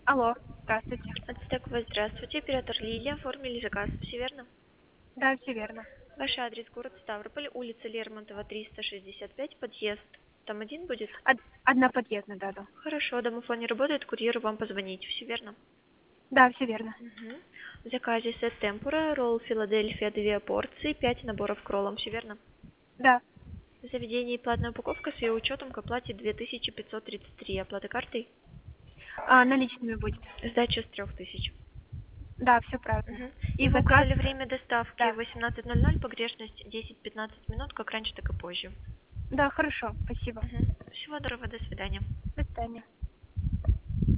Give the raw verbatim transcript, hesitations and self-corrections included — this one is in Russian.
Алло, здравствуйте. Ацтековая, здравствуйте. Оператор Лилия. Оформили заказ. Все верно? Да, все верно. Ваш адрес город Ставрополь, улица Лермонтова, триста шестьдесят пять, подъезд. Там один будет? Од- одноподъездный, да, да. Хорошо, домофон не работает, курьеру вам позвонить. Все верно? Да, все верно. Угу. В заказе сет темпура, ролл Филадельфия, две порции, пять наборов к роллам. Все верно? Да. В заведении платная упаковка с ее учетом к оплате две тысячи пятьсот тридцать три. Оплата картой? А, наличными будет. Сдача с трех тысяч. Да, все правильно. Угу. И И вы заказ, указали время доставки да. восемнадцать ноль ноль, погрешность десять-пятнадцать минут, как раньше, так и позже. Да, хорошо, спасибо. Мгм. Всего доброго, до свидания. До свидания.